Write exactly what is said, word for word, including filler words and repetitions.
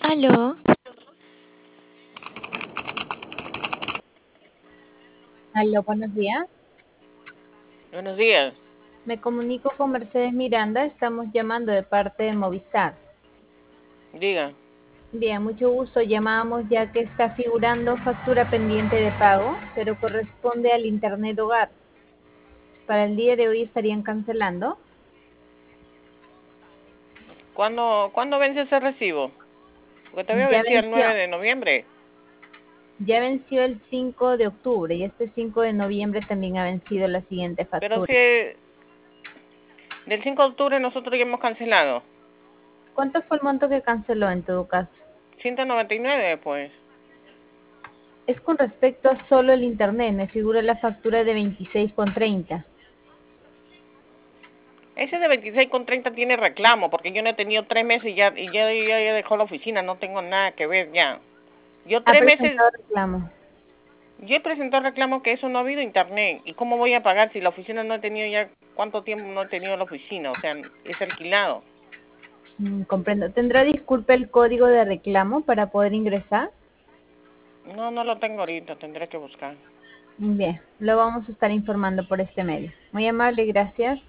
Aló, Aló, buenos días. Buenos días. Me comunico con Mercedes Miranda. Estamos llamando de parte de Movistar. Diga. Bien, mucho gusto. Llamábamos ya que está figurando factura pendiente de pago, pero corresponde al Internet Hogar. Para el día de hoy estarían cancelando. ¿Cuándo, ¿cuándo vence ese recibo? Porque todavía Ya vencía el venció, nueve de noviembre. ya venció el cinco de octubre y este cinco de noviembre también ha vencido la siguiente Pero factura. si del cinco de octubre nosotros ya hemos cancelado. ¿Cuánto fue el monto que canceló en todo caso? ciento noventa y nueve, pues. Es con respecto a solo el Internet. Me figura la factura de veintiséis con treinta. Ese de veintiséis con treinta tiene reclamo, porque yo no he tenido tres meses y ya, y ya, ya, ya dejó la oficina, no tengo nada que ver ya. Yo Ha tres meses, presentado reclamo. yo he presentado reclamo que eso no ha habido internet. ¿Y cómo voy a pagar si la oficina no he tenido ya, cuánto tiempo no he tenido la oficina? O sea, es alquilado. Mm, comprendo. ¿Tendrá disculpe el código de reclamo para poder ingresar? No, no lo tengo ahorita, tendré que buscar. Bien, lo vamos a estar informando por este medio. Muy amable, gracias.